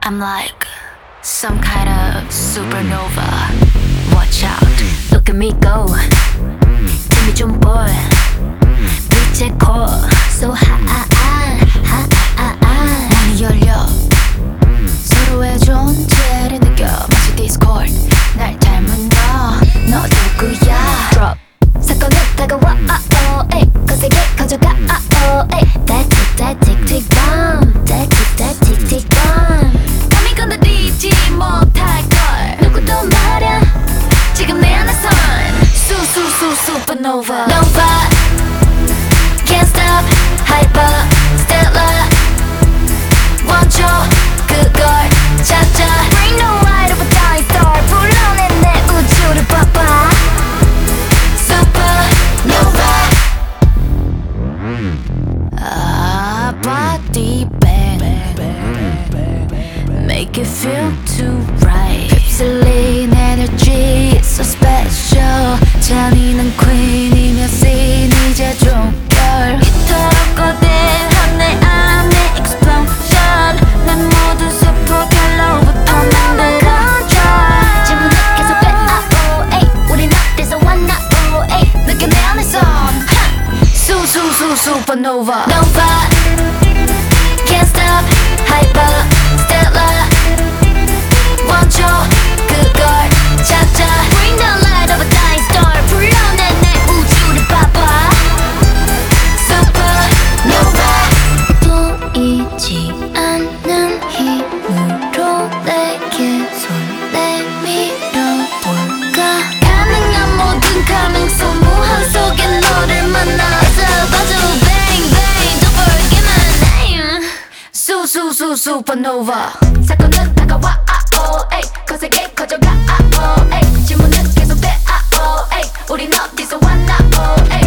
I'm like some kind of supernova. Watch out, look at me go. 힘이 좀 boy. 빛의 core so high. 문이 열려 서로의 존재를 느껴 마치 Discord. 날 닮은 너 누구야? Drop 사건은 다가와 에이 거세게 커져가 에이 that tick bomb that tick bomb 감히 건드리지 못할걸 누구도 말야 지금 내 안에선 supernova Nova Can't stop hyper stellar 원초 그걸 찾아 Bring the light of a dying star 불러내 내 우주를 봐봐 Supernova body bang Make it feel too right 휩쓸린 energy so special 잔인한 queen이며 scene 이제 종결 이토록 거대한 내 안에 explosion 내 모든 super hello부터 만든 control 질문은 계속돼 oh 우린 어디서 왔나 oh 느껴 내 안에선 supernova Nova Can't stop hyper stellar 원초 그걸 찾아 Bring the light of a dying star 불러내 내 우주를 봐봐 Supernova 보이지 않는 힘으로 내게 손 내밀어볼까 가능한 모든 가능성 무한 속에 너를 만나서 봐줘 Bang bang don't forget my name Supernova 사건은 다가와 에이 거세게 커져가 에이 질문은 계속돼 에이 우린 어디서 왔나 에이